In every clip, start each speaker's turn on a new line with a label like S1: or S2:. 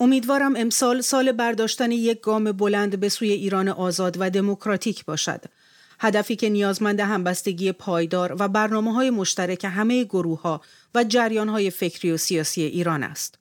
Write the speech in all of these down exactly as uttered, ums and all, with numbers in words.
S1: امیدوارم امسال سال برداشتن یک گام بلند به سوی ایران آزاد و دموکراتیک باشد. هدفی که نیازمند همبستگی پایدار و برنامه‌های مشترک همه گروه‌ها و جریان‌های فکری و سیاسی ایران است.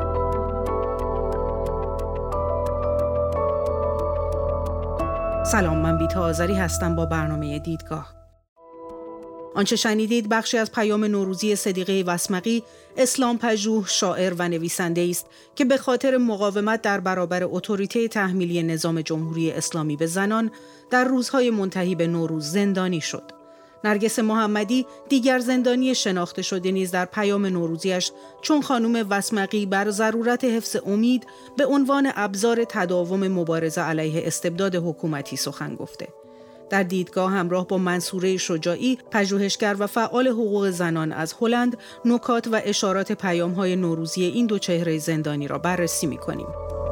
S1: سلام، من بیتا آذری هستم با برنامه دیدگاه. آنچه شنیدید بخشی از پیام نوروزی صدیقه وسمقی، اسلام پژوه، شاعر و نویسنده است که به خاطر مقاومت در برابر اتوریته تحمیلی نظام جمهوری اسلامی به زنان در روزهای منتهی به نوروز زندانی شد. نرگس محمدی، دیگر زندانی شناخته شده، نیز در پیام نوروزیش چون خانم وسمقی بر ضرورت حفظ امید به عنوان ابزار تداوم مبارزه علیه استبداد حکومتی سخن گفته. در دیدگاه همراه با منصوره شجاعی، پژوهشگر و فعال حقوق زنان از هلند، نکات و اشارات پیام‌های نوروزی این دو چهره زندانی را بررسی می‌کنیم.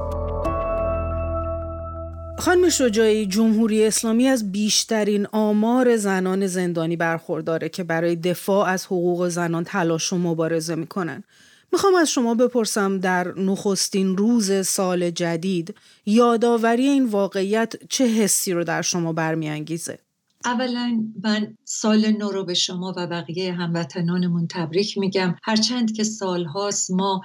S1: خانم شجاعی، جمهوری اسلامی از بیشترین آمار زنان زندانی برخورداره که برای دفاع از حقوق زنان تلاش و مبارزه می‌کنند. میخوام از شما بپرسم در نخستین روز سال جدید یادآوری این واقعیت چه حسی رو در شما برمی‌انگیزه؟
S2: اولا من سال نو رو به شما و بقیه هموطنانمون تبریک میگم. هرچند که سالهاست ما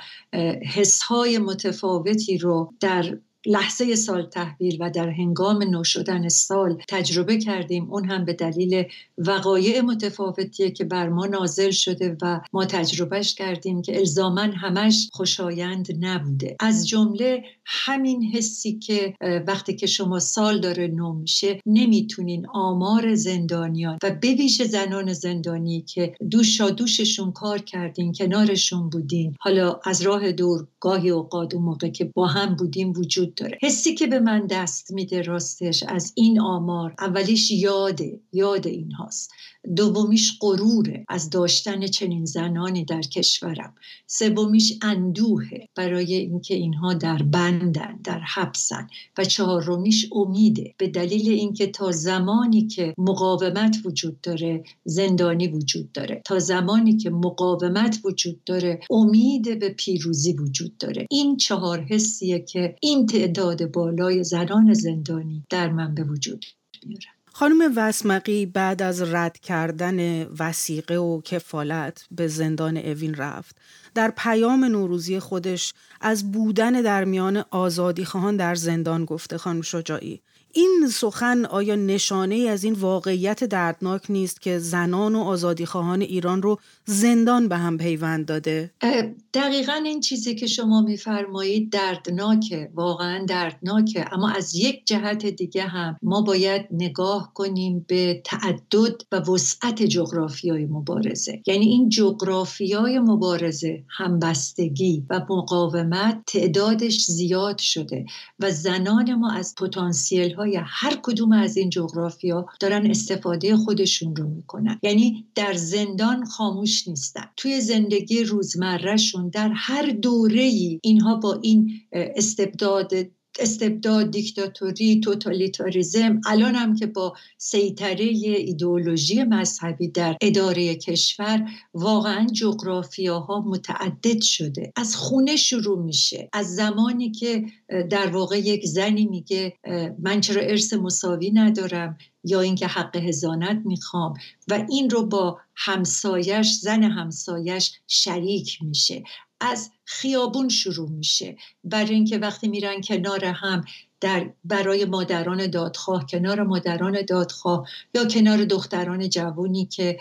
S2: حسهای متفاوتی رو در لحظه سال تحویل و در هنگام نو شدن سال تجربه کردیم، اون هم به دلیل وقایع متفاوتیه که بر ما نازل شده و ما تجربهش کردیم که الزاماً همش خوشایند نبوده. از جمله همین حسی که وقتی که شما سال داره نو میشه نمیتونین آمار زندانیان و به ویژه زنان زندانی که دوشا دوششون کار کردین، کنارشون بودین، حالا از راه دور گاهی اوقات اون موقع که با هم بودیم وجود داره. حسی که به من دست میده راستش از این آمار، اولیش یاده یاد این هاست، دومیش غروره از داشتن چنین زنانی در کشورم، سومیش اندوهه برای اینکه اینها در بندن، در حبسن، و چهارمیش امیده به دلیل اینکه تا زمانی که مقاومت وجود داره زندانی وجود داره، تا زمانی که مقاومت وجود داره امید به پیروزی وجود داره. این چهار حسیه که این تعداد بالای زنان زندانی در من به وجود میاره.
S1: خانم وسمقی بعد از رد کردن وثیقه و کفالت به زندان اوین رفت. در پیام نوروزی خودش از بودن در میان آزادیخواهان در زندان گفته. خانم شجاعی، این سخن آیا نشانه از این واقعیت دردناک نیست که زنان و آزادیخواهان ایران رو زندان به هم پیوند داده؟
S2: دقیقاً این چیزی که شما میفرمایید دردناکه، واقعاً دردناکه، اما از یک جهت دیگه هم ما باید نگاه کنیم به تعدد و وسعت جغرافیای مبارزه. یعنی این جغرافیای مبارزه، همبستگی و مقاومت تعدادش زیاد شده و زنان ما از پتانسیل های هر کدوم از این جغرافیا دارن استفاده خودشون رو میکنن. یعنی در زندان خاموش نیستن، توی زندگی روزمرهشون در هر دوره‌ای اینها با این استبداد استبداد، دیکتاتوری، توتالیتاریسم، الان هم که با سیطره ایدئولوژی مذهبی در اداره کشور، واقعا جغرافیاها متعدد شده. از خونه شروع میشه، از زمانی که در واقع یک زنی میگه من چرا ارث مساوی ندارم، یا اینکه حق حضانت میخوام و این رو با همسایش، زن همسایش شریک میشه. از خیابون شروع میشه، برای اینکه وقتی میرن کنار هم در برای مادران دادخواه، کنار مادران دادخواه یا کنار دختران جوانی که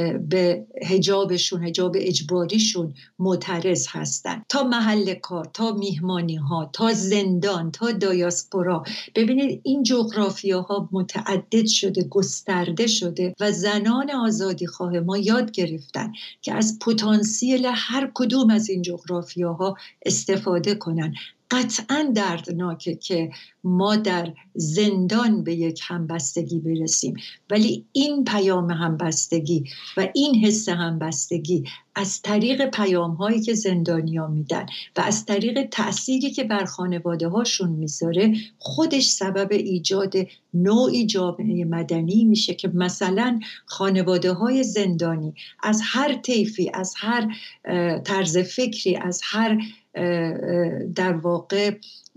S2: به حجابشون، حجاب اجباریشون معترض هستن، تا محل کار، تا میهمانی ها، تا زندان، تا دایاسپورا. ببینید این جغرافیاها متعدد شده، گسترده شده و زنان آزادی خواه ما یاد گرفتن که از پتانسیل هر کدوم از این جغرافیاها استفاده کنن. قطعاً دردناکه که ما در زندان به یک همبستگی برسیم، ولی این پیام همبستگی و این حس همبستگی از طریق پیام‌هایی که زندانیان میدن و از طریق تأثیری که بر خانواده هاشون میذاره، خودش سبب ایجاد نوعی جامعه مدنی میشه که مثلا خانواده های زندانی از هر طیفی، از هر طرز فکری، از هر در واقع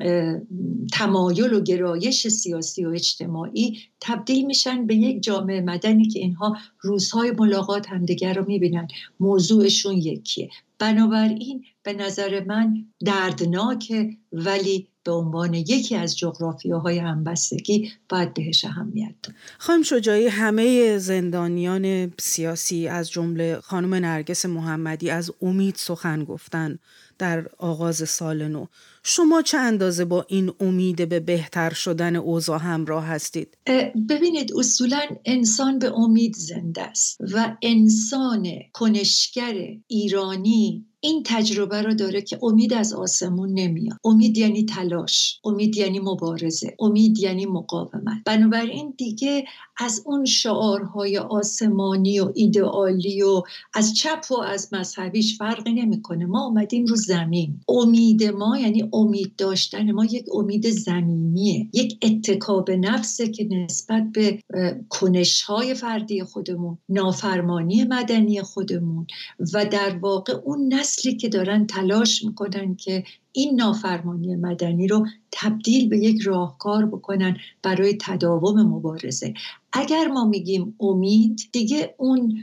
S2: تمایل و گرایش سیاسی و اجتماعی تبدیل میشن به یک جامعه مدنی که اینها روزهای ملاقات همدیگر رو میبینن، موضوعشون یکیه. بنابراین به نظر من دردناکه، ولی به عنوان یکی از جغرافیاهای همبستگی باید بهش اهمیت داد.
S1: خانم شجاعی، همه زندانیان سیاسی از جمله خانم نرگس محمدی از امید سخن گفتن در آغاز سال نو. شما چه اندازه با این امید به بهتر شدن اوضاع همراه هستید؟
S2: ببینید، اصولا انسان به امید زنده است و انسان کنشگر ایرانی این تجربه رو داره که امید از آسمون نمیاد. امید یعنی تلاش، امید یعنی مبارزه، امید یعنی مقاومت. بنابراین دیگه از اون شعارهای آسمانی و ایدئالی و از چپ و از مذهبیش فرقی نمیکنه. ما اومدیم رو زمین. امید ما یعنی امید داشتن ما یک امید زمینیه، یک اتکا به نفسه که نسبت به کنش‌های فردی خودمون، نافرمانی مدنی خودمون و در واقع اون نسلی که دارن تلاش میکنن که این نافرمانی مدنی رو تبدیل به یک راهکار بکنن برای تداوم مبارزه. اگر ما میگیم امید، دیگه اون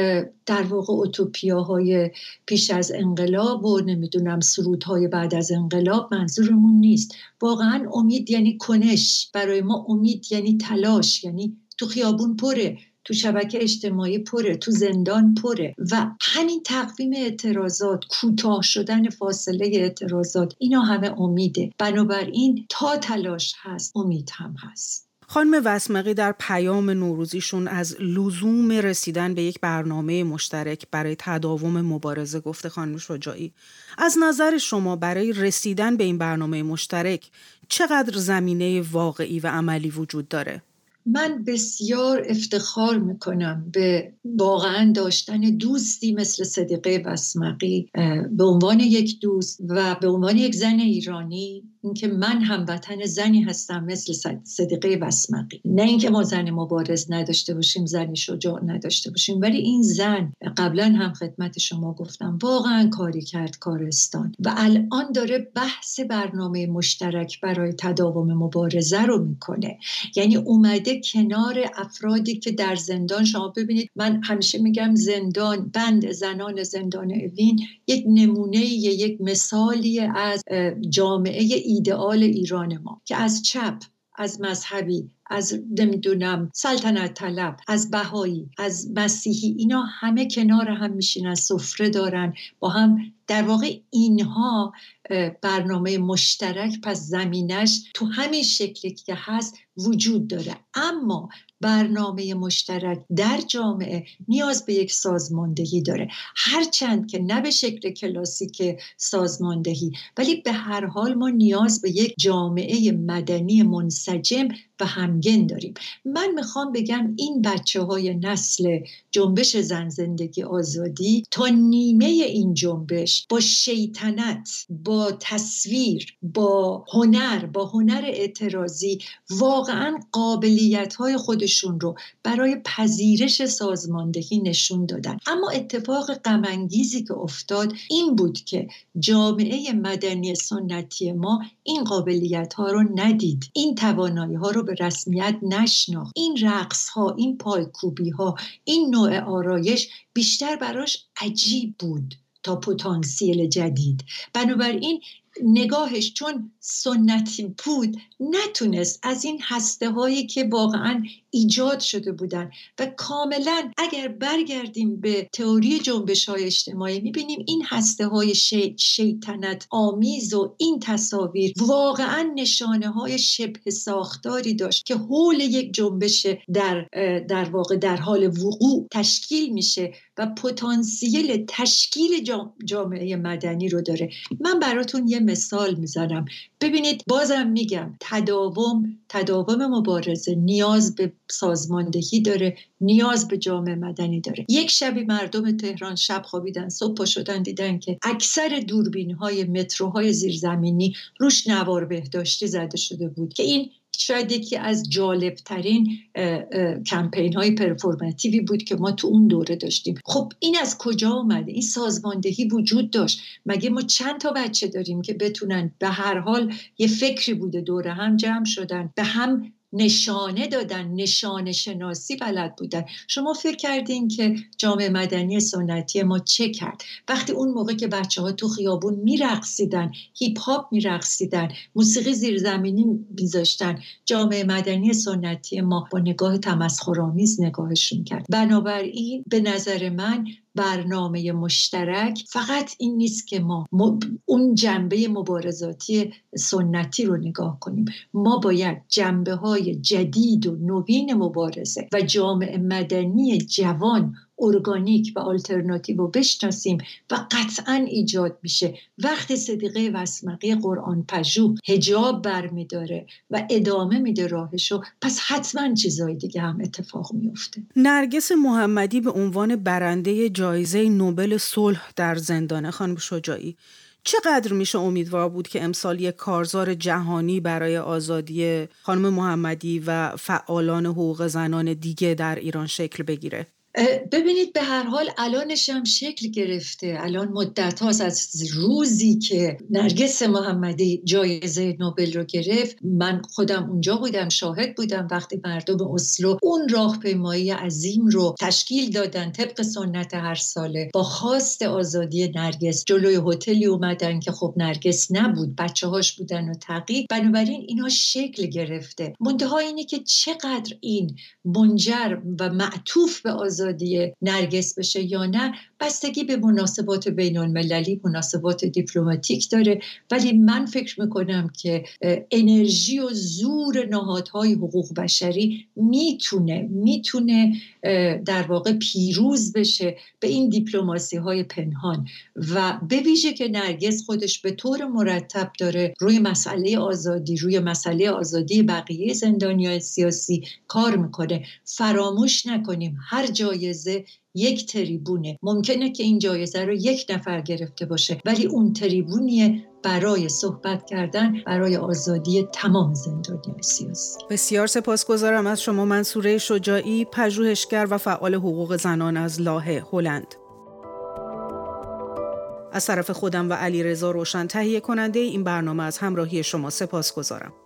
S2: در واقع اوتوپیاهای پیش از انقلاب و نمیدونم سرودهای بعد از انقلاب منظورمون نیست. واقعا امید یعنی کنش. برای ما امید یعنی تلاش، یعنی تو خیابون پره، تو شبکه اجتماعی پره، تو زندان پره و همین تقویم اعتراضات، کوتاه شدن فاصله اعتراضات، اینا همه امیده. بنابراین تا تلاش هست، امید هم هست.
S1: خانم وسمقی در پیام نوروزیشون از لزوم رسیدن به یک برنامه مشترک برای تداوم مبارزه گفته. خانم شجاعی، از نظر شما برای رسیدن به این برنامه مشترک چقدر زمینه واقعی و عملی وجود داره؟
S2: من بسیار افتخار میکنم به واقعا داشتن دوستی مثل صدیقه وسمقی به عنوان یک دوست و به عنوان یک زن ایرانی. اینکه من هموطن زنی هستم مثل صدیقه وسمقی، نه اینکه ما زن مبارز نداشته باشیم، زن شجاع نداشته باشیم، ولی این زن قبلا هم خدمت شما گفتم واقعا کاری کرد کارستان و الان داره بحث برنامه مشترک برای تداوم مبارزه رو میکنه. یعنی اومده کنار افرادی که در زندان. شما ببینید، من همیشه میگم زندان، بند زنان زندان اوین یک نمونه، یک مثالی از جامعه ایدئال ایران ما که از چپ، از مذهبی، از نمیدونم سلطنت طلب، از بهایی، از مسیحی، اینا همه کنار هم میشینن، سفره دارن با هم. در واقع اینها برنامه مشترک، پس زمینش تو همین شکلی که هست وجود داره. اما برنامه مشترک در جامعه نیاز به یک سازماندهی داره، هرچند که نه به شکل کلاسیک سازماندهی، ولی به هر حال ما نیاز به یک جامعه مدنی منسجم و همگن داریم. من میخوام بگم این بچه های نسل جنبش زن زندگی آزادی تا نیمه این جنبش با شیطنت، با تصویر، با هنر، با هنر اعتراضی واقعا قابلیت های خودشون رو برای پذیرش سازماندهی نشون دادن. اما اتفاق غم انگیزی که افتاد این بود که جامعه مدنی سنتی ما این قابلیت ها رو ندید، این توانایی ها رو به رسمیت نشناخت. این رقص ها، این پایکوبی ها، این نوع آرایش بیشتر براش عجیب بود تا پتانسیل جدید. بنابراین نگاهش چون سنتی بود نتونست از این هسته هایی که واقعا ایجاد شده بودن و کاملا اگر برگردیم به تئوری جنبش های اجتماعی میبینیم این هسته های شی... شیطنت آمیز و این تصاویر واقعا نشانه های شبه ساختاری داشت که حول یک جنبش در, در واقع در حال وقوع تشکیل میشه و پتانسیل تشکیل جامعه مدنی رو داره. من براتون یه مثال میزنم. ببینید، بازم میگم تداوم تداوم مبارزه نیاز به سازماندهی داره، نیاز به جامعه مدنی داره. یک شبی مردم تهران شب خوابیدن، صبح پا شدن دیدن که اکثر دوربین‌های متروهای زیرزمینی روش نوار بهداشتی زده شده بود که این شاید یکی از جالبترین کمپین های پرفورماتیوی بود که ما تو اون دوره داشتیم. خب این از کجا آمده؟ این سازماندهی وجود داشت. مگه ما چند تا بچه داریم که بتونن به هر حال یه فکری بوده دوره هم جمع شدن، به هم نشانه دادن، نشانه شناسی بلد بودن. شما فکر کردین که جامعه مدنی سنتی ما چه کرد؟ وقتی اون موقع که بچه ها تو خیابون میرقصیدن، هیپ هاپ میرقصیدن، موسیقی زیرزمینی میذاشتن، جامعه مدنی سنتی ما با نگاه تمسخرآمیز نگاهشون کرد. بنابراین به نظر من برنامه مشترک فقط این نیست که ما اون جنبه مبارزاتی سنتی رو نگاه کنیم. ما باید جنبه های جدید و نوین مبارزه و جامعه مدنی جوان، ارگانیک و آلترناتیو رو بشناسیم و قطعاً ایجاد میشه. وقتی صدیقه وسمقی قرآن پژوه حجاب برمیداره و ادامه میده راهشو، پس حتماً چیزای دیگه هم اتفاق میفته.
S1: نرگس محمدی به عنوان برنده جایزه نوبل صلح در زندانه، خانم شجاعی، چقدر میشه امیدوار بود که امسال یک کارزار جهانی برای آزادی خانم محمدی و فعالان حقوق زنان دیگه در ایران شکل بگیره؟
S2: ببینید به هر حال الانش هم شکل گرفته. الان مدت هاست از روزی که نرگس محمدی جایزه نوبل رو گرفت. من خودم اونجا بودم، شاهد بودم وقتی مردم اسلو اون راهپیمایی عظیم رو تشکیل دادن طبق سنت هر ساله با خواست آزادی نرگس. جلوی هتلی اومدن که خب نرگس نبود، بچه هاش بودن و تقی. بنابراین اینا شکل گرفته. منتها اینه که چقدر این منجر و معطوف به آزادی نرگس بشه یا نه بستگی به مناسبات بین المللی، مناسبات دیپلماتیک داره. ولی من فکر میکنم که انرژی و زور نهادهای حقوق بشری میتونه میتونه در واقع پیروز بشه به این دیپلماسی های پنهان و به ویژه که نرگس خودش به طور مرتب داره روی مسئله آزادی، روی مسئله آزادی بقیه زندانیان سیاسی کار میکنه. فراموش نکنیم هر جایزه یک تریبونه. ممکنه که این جایزه رو یک نفر گرفته باشه ولی اون تریبونیه برای صحبت کردن برای آزادی تمام زندانیان سیاسی.
S1: بسیار سپاسگزارم از شما منصوره شجاعی، پژوهشگر و فعال حقوق زنان از لاهه، هلند. از طرف خودم و علیرضا روشن تهیه کننده این برنامه از همراهی شما سپاسگزارم.